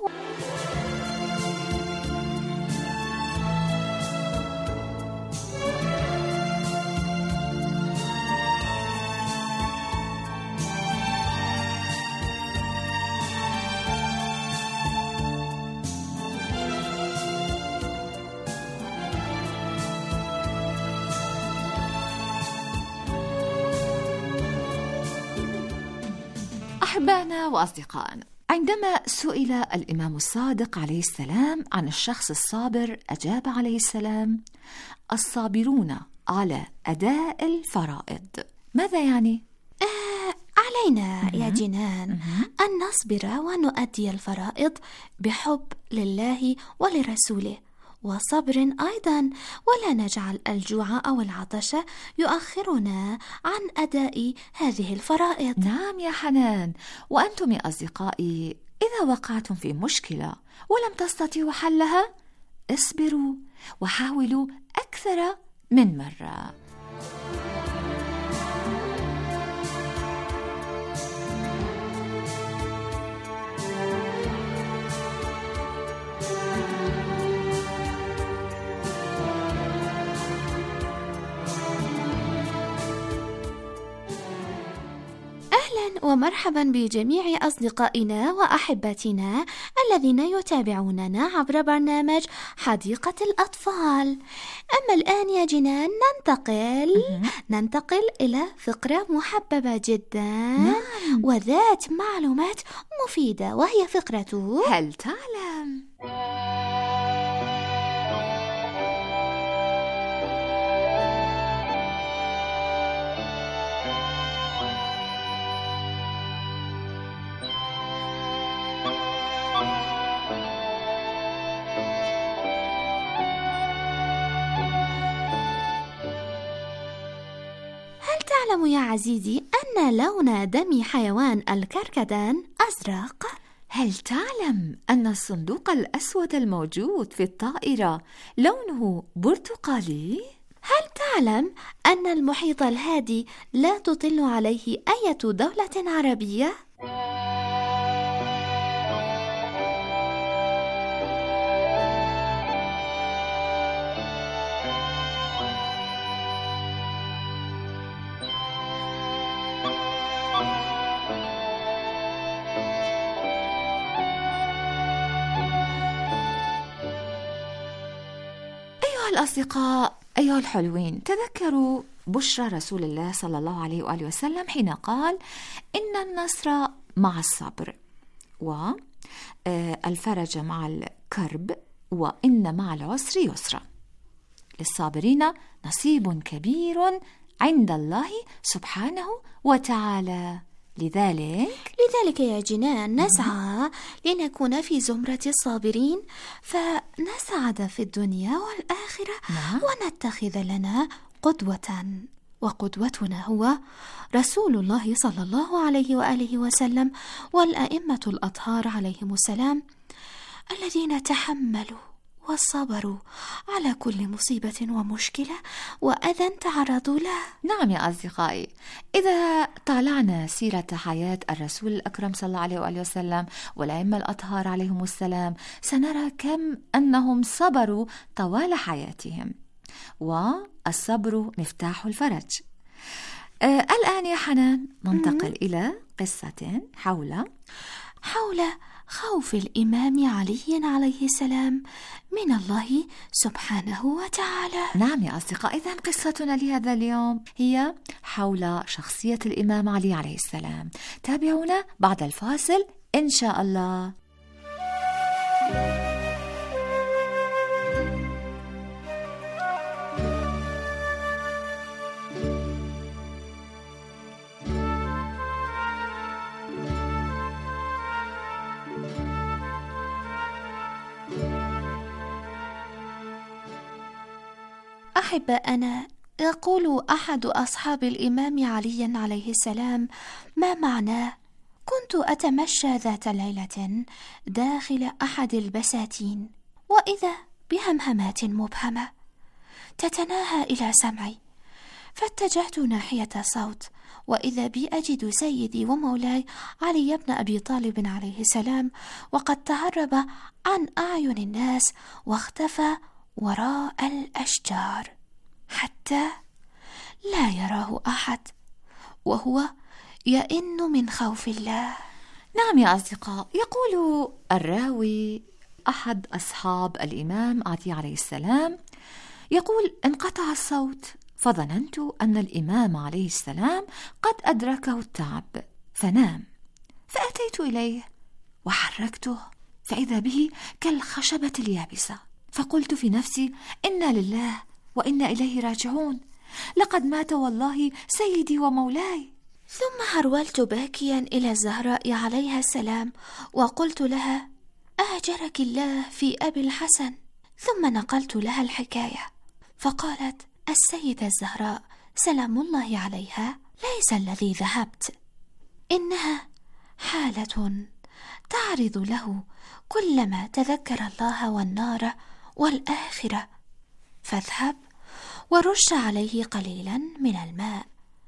أحبائنا وأصدقائنا، عندما سئل الإمام الصادق عليه السلام عن الشخص الصابر، أجاب عليه السلام: الصابرون على أداء الفرائض. ماذا يعني؟ آه علينا يا جنان أن نصبر ونؤدي الفرائض بحب لله ولرسوله، وصبر أيضا، ولا نجعل الجوع أو العطش يؤخرنا عن أداء هذه الفرائض. نعم يا حنان. وأنتم يا أصدقائي، إذا وقعتم في مشكلة ولم تستطيعوا حلها، اصبروا وحاولوا أكثر من مرة. ومرحبا بجميع أصدقائنا وأحبتنا الذين يتابعوننا عبر برنامج حديقة الأطفال. أما الآن يا جنان ننتقل ننتقل إلى فقرة محببة جدا وذات معلومات مفيدة، وهي فقرة هل تعلم؟ تعلم يا عزيزي أن لون دم حيوان الكركدان أزرق؟ هل تعلم أن الصندوق الأسود الموجود في الطائرة لونه برتقالي؟ هل تعلم أن المحيط الهادي لا تطل عليه أي دولة عربية؟ الأصدقاء أيها الحلوين، تذكروا بشرى رسول الله صلى الله عليه وآله وسلم حين قال: إن النصر مع الصبر، والفرج مع الكرب، وإن مع العسر يسرا. للصابرين نصيب كبير عند الله سبحانه وتعالى. لذلك لذلك يا جنان نسعى لنكون في زمرة الصابرين، فنسعد في الدنيا والآخرة ونتخذ لنا قدوة، وقدوتنا هو رسول الله صلى الله عليه وآله وسلم والأئمة الأطهار عليهم السلام، الذين تحملوا وصبروا على كل مصيبة ومشكلة وأذى تعرضوا له. نعم يا أصدقائي، إذا طالعنا سيرة حياة الرسول الأكرم صلى الله عليه وآله وسلم والأئمة الأطهار عليهم السلام، سنرى كم أنهم صبروا طوال حياتهم، والصبر مفتاح الفرج. آه الآن يا حنان ننتقل إلى قصة حول حول خوف الإمام علي عليه السلام من الله سبحانه وتعالى. نعم يا أصدقاء، إذن قصتنا لهذا اليوم هي حول شخصية الإمام علي عليه السلام. تابعونا بعد الفاصل إن شاء الله. أحباءنا، يقول أحد أصحاب الإمام علي عليه السلام ما معناه: كنت أتمشى ذات ليلة داخل أحد البساتين، وإذا بهمهمات مبهمة تتناهى إلى سمعي، فاتجهت ناحية الصوت، وإذا بي أجد سيدي ومولاي علي بن أبي طالب عليه السلام وقد تهرب عن أعين الناس واختفى وراء الأشجار حتى لا يراه أحد، وهو يئن من خوف الله. نعم يا أصدقاء، يقول الراوي أحد أصحاب الإمام علي عليه السلام، يقول: انقطع الصوت فظننت أن الإمام عليه السلام قد أدركه التعب فنام، فأتيت إليه وحركته فإذا به كالخشبة اليابسة، فقلت في نفسي: إنا لله وإنا إليه راجعون، لقد مات والله سيدي ومولاي. ثم هرولت باكيا إلى الزهراء عليها السلام وقلت لها: أهجرك الله في أبي الحسن. ثم نقلت لها الحكاية، فقالت السيدة الزهراء سلام الله عليها: ليس الذي ذهبت، إنها حالة تعرض له كلما تذكر الله والنار والآخرة، فاذهب ورش عليه قليلا من الماء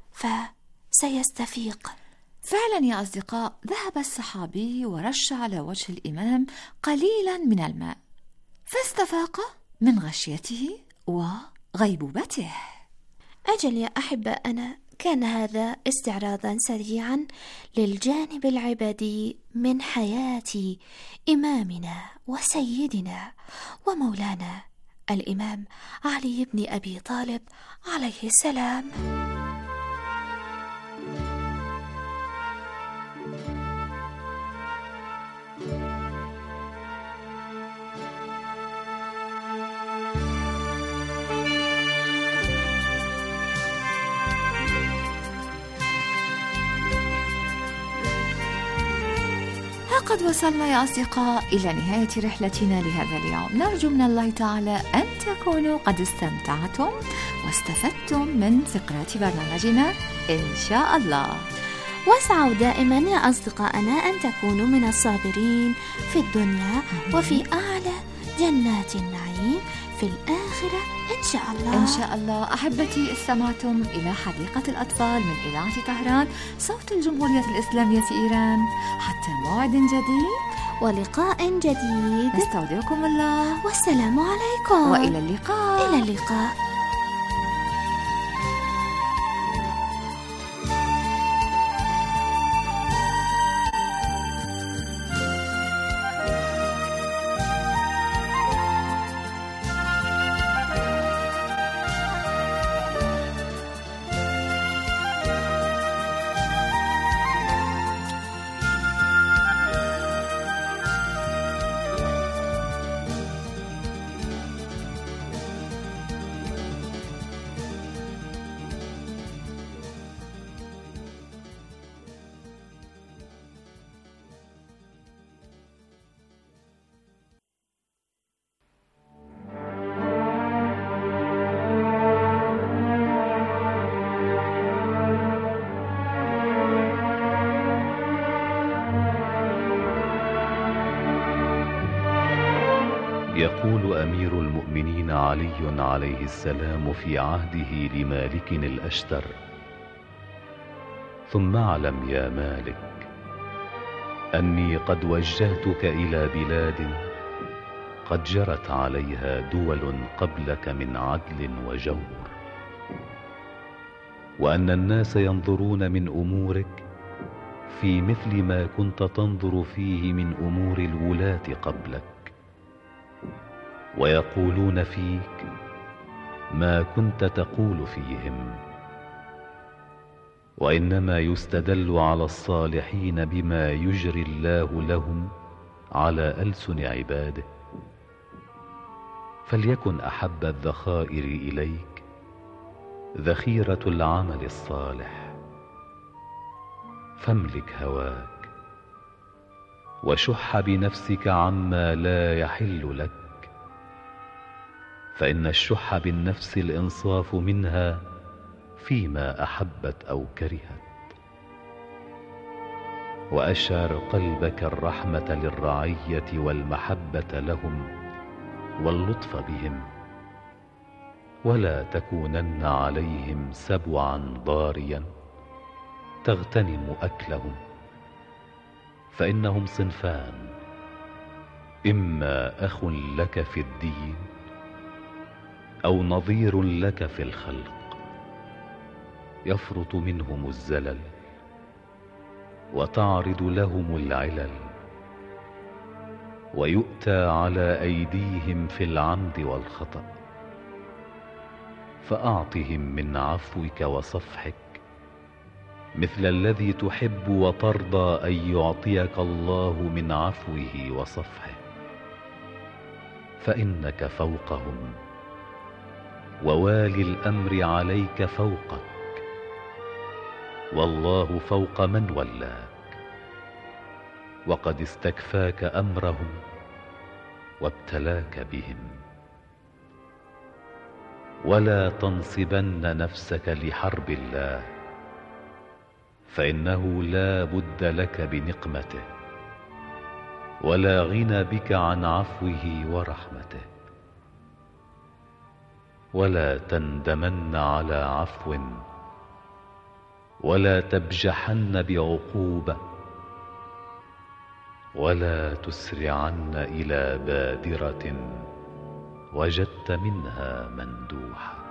فسيستفيق. فعلا يا أصدقاء، ذهب الصحابي ورش على وجه الإمام قليلا من الماء فاستفاق من غشيته وغيبوبته. أجل يا أحباءنا، كان هذا استعراضا سريعا للجانب العبادي من حياة إمامنا وسيدنا ومولانا الإمام علي بن أبي طالب عليه السلام. قد وصلنا يا أصدقاء إلى نهاية رحلتنا لهذا اليوم. نرجو من الله تعالى أن تكونوا قد استمتعتم واستفدتم من فقرات برنامجنا إن شاء الله. واسعوا دائما يا أصدقائنا أن تكونوا من الصابرين في الدنيا وفي أعلى جنات النعيم في الآخرة إن شاء الله. إن شاء الله. أحبتي، استمعتم إلى حديقة الأطفال من إذاعة طهران، صوت الجمهورية الإسلامية في إيران. حتى موعد جديد ولقاء جديد نستودعكم الله، والسلام عليكم وإلى اللقاء. إلى اللقاء. يقول أمير المؤمنين علي عليه السلام في عهده لمالك الأشتر: ثم اعلم يا مالك أني قد وجهتك إلى بلاد قد جرت عليها دول قبلك من عدل وجور، وأن الناس ينظرون من أمورك في مثل ما كنت تنظر فيه من أمور الولاة قبلك، ويقولون فيك ما كنت تقول فيهم، وإنما يستدل على الصالحين بما يجري الله لهم على ألسن عباده. فليكن أحب الذخائر إليك ذخيرة العمل الصالح، فاملك هواك وشح بنفسك عما لا يحل لك، فإن الشح بالنفس الإنصاف منها فيما أحبت أو كرهت. وأشعر قلبك الرحمة للرعية والمحبة لهم واللطف بهم، ولا تكونن عليهم سبعا ضاريا تغتنم أكلهم، فإنهم صنفان: إما أخ لك في الدين أو نظير لك في الخلق، يفرط منهم الزلل وتعرض لهم العلل، ويؤتى على أيديهم في العمد والخطأ. فأعطهم من عفوك وصفحك مثل الذي تحب وترضى أن يعطيك الله من عفوه وصفحه، فإنك فوقهم، ووالي الأمر عليك فوقك، والله فوق من ولاك، وقد استكفاك أمرهم وابتلاك بهم. ولا تنصبن نفسك لحرب الله، فإنه لا بد لك بنقمته، ولا غنى بك عن عفوه ورحمته. ولا تندمن على عفو، ولا تبجحن بعقوبة، ولا تسرعن إلى بادرة وجدت منها مندوحة.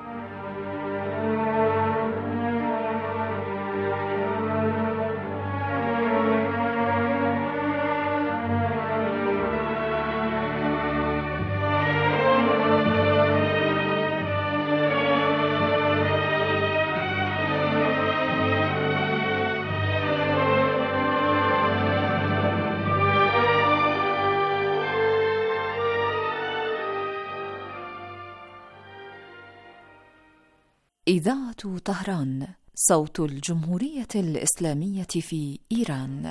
إذاعة طهران، صوت الجمهورية الإسلامية في إيران.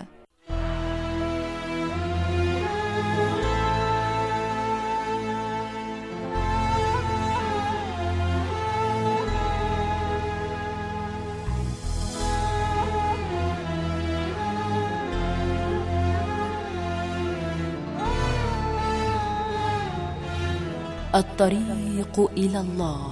الطريق إلى الله.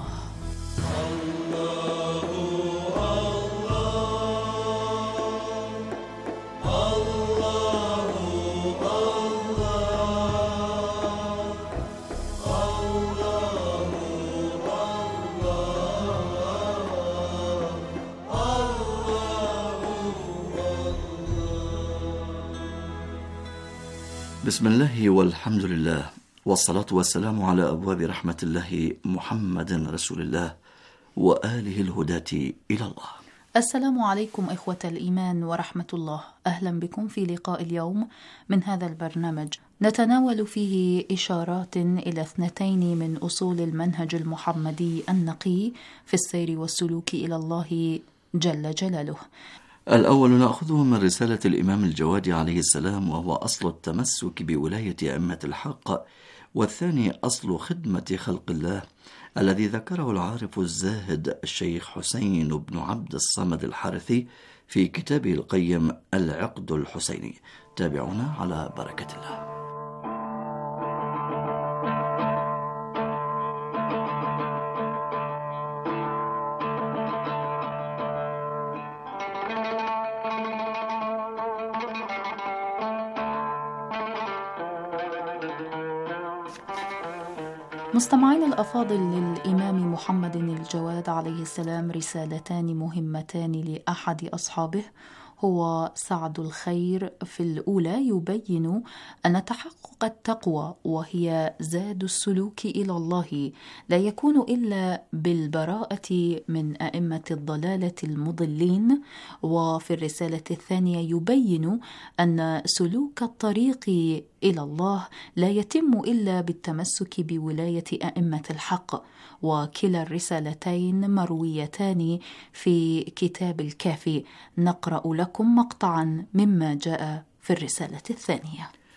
بسم الله والحمد لله، والصلاة والسلام على أبواب رحمة الله محمد رسول الله وآله الهداة إلى الله. السلام عليكم إخوة الإيمان ورحمة الله، أهلا بكم في لقاء اليوم من هذا البرنامج نتناول فيه إشارات إلى اثنتين من أصول المنهج المحمدي النقي في السير والسلوك إلى الله جل جلاله. الأول نأخذه من رسالة الإمام الجواد عليه السلام، وهو أصل التمسك بولاية أئمة الحق، والثاني أصل خدمة خلق الله الذي ذكره العارف الزاهد الشيخ حسين بن عبد الصمد الحارثي في كتابه القيم العقد الحسيني. تابعونا على بركة الله. مستمعين الأفاضل، للإمام محمد الجواد عليه السلام رسالتان مهمتان لأحد أصحابه، هو سعد الخير. في الأولى يبين أن تحقق التقوى وهي زاد السلوك إلى الله لا يكون إلا بالبراءة من أئمة الضلالة المضلين، وفي الرسالة الثانية يبين أن سلوك الطريق إلى الله لا يتم إلا بالتمسك بولاية أئمة الحق، وكلا الرسالتين مرويتان في كتاب الكافي. نقرأ لكم مقطعا مما جاء في الرسالة الثانية.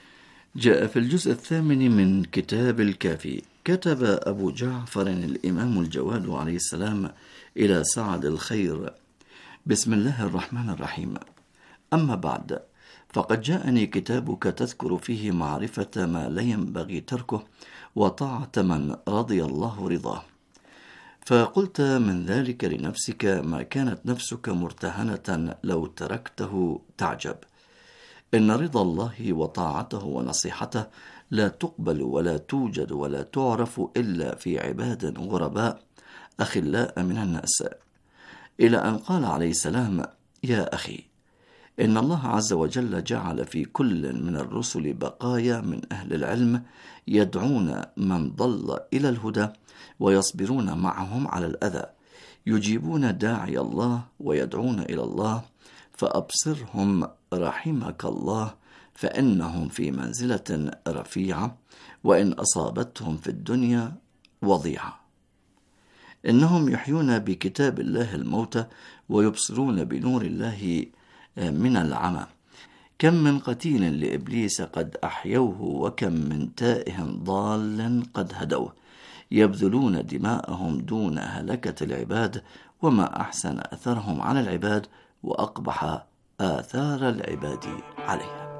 جاء في الجزء الثامن من كتاب الكافي: كتب أبو جعفر الإمام الجواد عليه السلام إلى سعد الخير: بسم الله الرحمن الرحيم. أما بعد، فقد جاءني كتابك تذكر فيه معرفة ما لا ينبغي تركه وطاعة من رضي الله رضاه، فقلت من ذلك لنفسك ما كانت نفسك مرتهنة لو تركته تعجب. إن رضا الله وطاعته ونصيحته لا تقبل ولا توجد ولا تعرف إلا في عباد غرباء أخلاء من الناس، إلى أن قال عليه السلام: يا أخي، إن الله عز وجل جعل في كل من الرسل بقايا من أهل العلم يدعون من ضل إلى الهدى ويصبرون معهم على الأذى، يجيبون داعي الله ويدعون إلى الله، فأبصرهم رحمك الله، فإنهم في منزلة رفيعة، وإن أصابتهم في الدنيا وضيعة. إنهم يحيون بكتاب الله الموتى ويبصرون بنور الله من العمى. كم من قتيل لإبليس قد أحيوه، وكم من تائه ضال قد هدوه، يبذلون دماءهم دون هلكة العباد، وما أحسن أثرهم على العباد وأقبح آثار العباد عليها.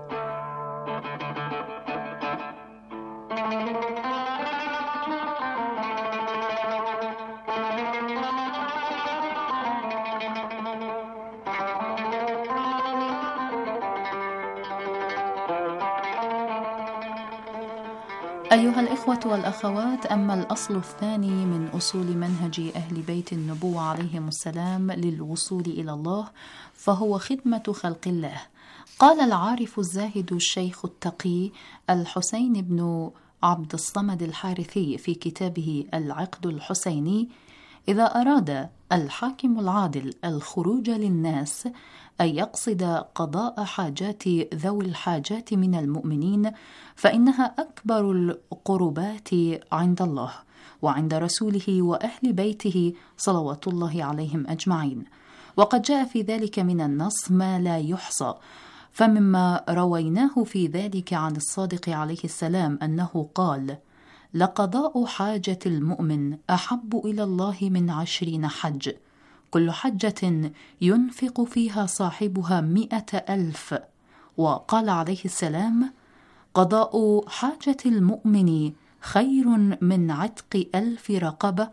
أيها الإخوة والأخوات، أما الأصل الثاني من أصول منهج أهل بيت النبوة عليهم السلام للوصول إلى الله فهو خدمة خلق الله. قال العارف الزاهد الشيخ التقي الحسين بن عبد الصمد الحارثي في كتابه العقد الحسيني: إذا أراد الحاكم العادل الخروج للناس أن يقصد قضاء حاجات ذوي الحاجات من المؤمنين، فإنها أكبر القربات عند الله وعند رسوله وأهل بيته صلوات الله عليهم أجمعين. وقد جاء في ذلك من النص ما لا يحصى، فمما رويناه في ذلك عن الصادق عليه السلام أنه قال: لقضاء حاجة المؤمن أحب إلى الله من عشرين حج، كل حجة ينفق فيها صاحبها مئة ألف. وقال عليه السلام: قضاء حاجة المؤمن خير من عتق ألف رقبة،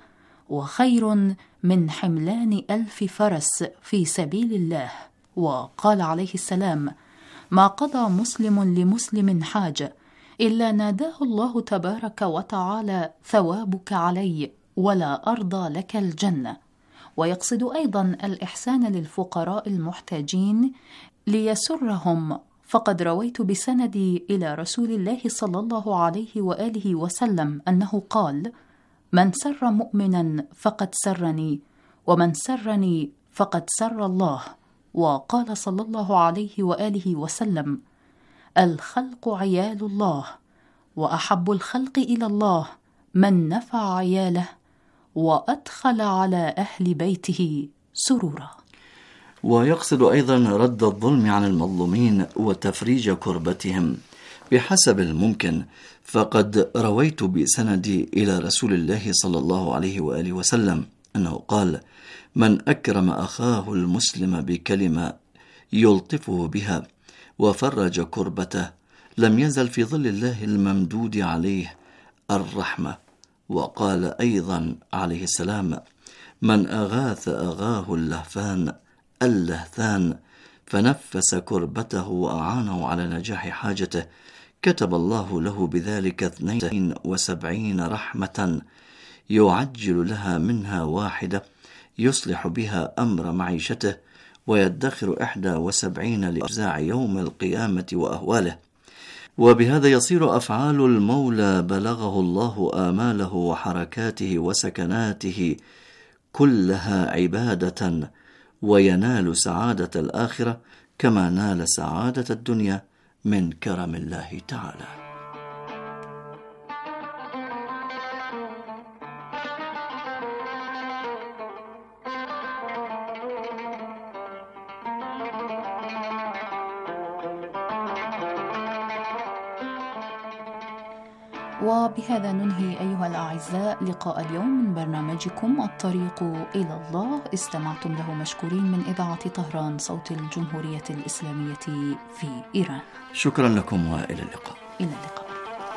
وخير من حملان ألف فرس في سبيل الله. وقال عليه السلام: ما قضى مسلم لمسلم حاجة إلا ناداه الله تبارك وتعالى: ثوابك علي ولا أرضى لك الجنة. ويقصد أيضا الإحسان للفقراء المحتاجين ليسرهم، فقد رويت بسندي إلى رسول الله صلى الله عليه وآله وسلم أنه قال: من سر مؤمنا فقد سرني، ومن سرني فقد سر الله. وقال صلى الله عليه وآله وسلم: الخلق عيال الله، وأحب الخلق إلى الله من نفع عياله وأدخل على أهل بيته سرورا. ويقصد أيضا رد الظلم عن المظلومين وتفريج كربتهم بحسب الممكن، فقد رويت بسندي إلى رسول الله صلى الله عليه وآله وسلم أنه قال: من أكرم أخاه المسلم بكلمة يلطفه بها وفرج كربته لم يزل في ظل الله الممدود عليه الرحمة. وقال أيضا عليه السلام: من أغاث أغاه اللهفان اللهثان فنفس كربته وأعانه على نجاح حاجته، كتب الله له بذلك اثنين وسبعين رحمة يعجل لها منها واحدة يصلح بها أمر معيشته، ويدخر إحدى وسبعين لأجزاع يوم القيامة وأهواله. وبهذا يصير أفعال المولى بلغه الله آماله وحركاته وسكناته كلها عبادة، وينال سعادة الآخرة كما نال سعادة الدنيا من كرم الله تعالى. وبهذا ننهي أيها الأعزاء لقاء اليوم من برنامجكم الطريق إلى الله، استمعتم له مشكورين من إذاعة طهران صوت الجمهورية الإسلامية في إيران. شكرا لكم وإلى اللقاء. إلى اللقاء.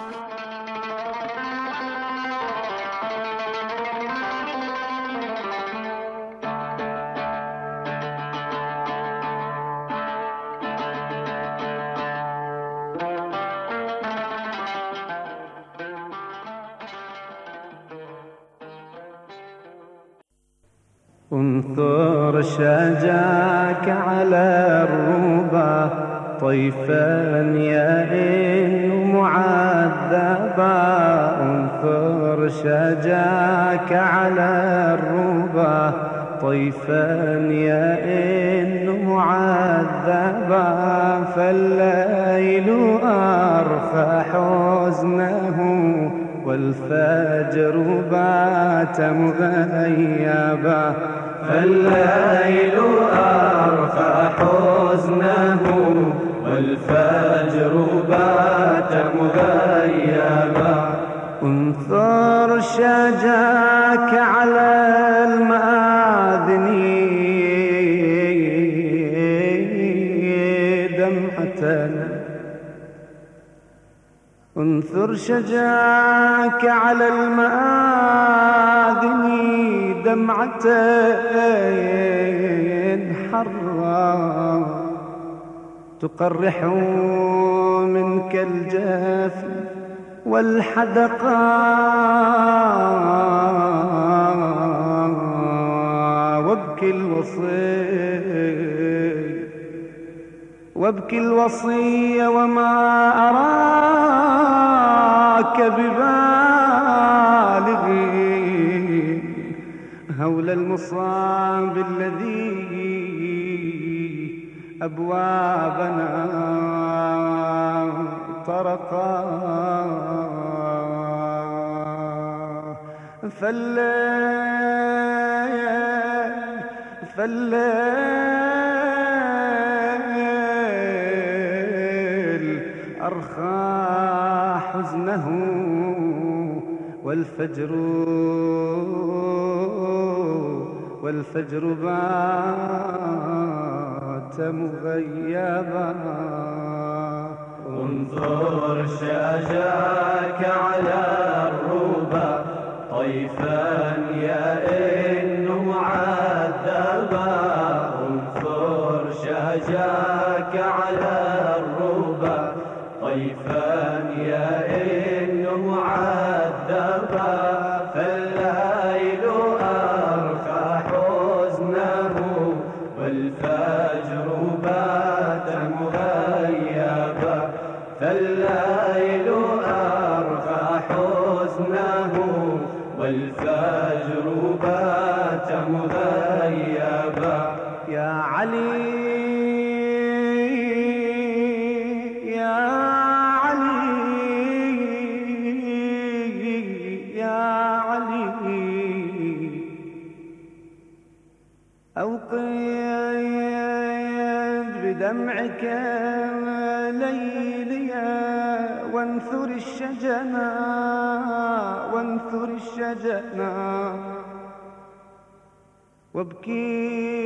انثر شجاك على الربا طيفا يئن معذبا، انثر شجاك على الربا طيفا يئن معذبا، فالليل أرخى حزنه والفجر بات مغيبا، فالليل أرخى حزنه والفجر بات مغيبا. انثر شجاك على المآذن دمعة، انثر شجاك على المآذن دمعة حرا تقرح منك الجافي والحدقا، وابكي الوصي وابكي الوصي وما أراك ببالغ هول المصاب الذي أبوابنا طرقا، فالليل فالليل أرخى حزنه والفجر والفجر بات مغيبا. انظر شجاك على الربا طيفا يئن معذبا، انظر شجاك على الربا طيفا يئن معذبا، فالليل أرخى حزنه والفجر بات مغيبا، فالليل أرخى حزنه والفجر بات مغيبا. يا علي يا علي يا علي أوقد بدمعك ليليا وانثر الشجنا وانثر الشجنا، وابكي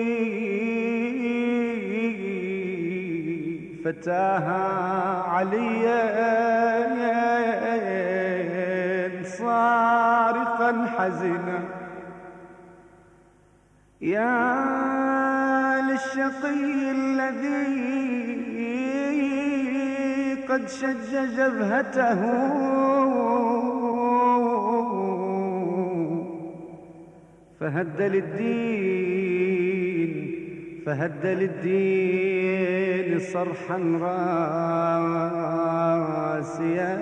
فتاها عليا صارخا حزنا، يا للشقي الذي قد شج جبهته فهد للدين فهد للدين صرحا راسيا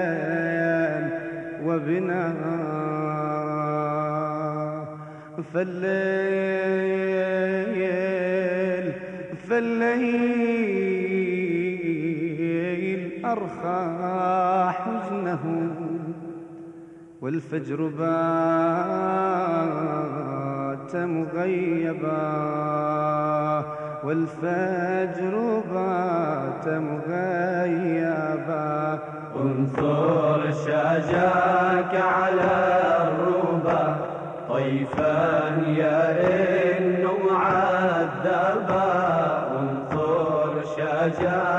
وبنا، فالليل فالليل أرخى حزنه والفجر بات مغيبا، والفجر بات مغيبا. انثر شجاك على الربا طيفا يئن معذبا انثر شجاك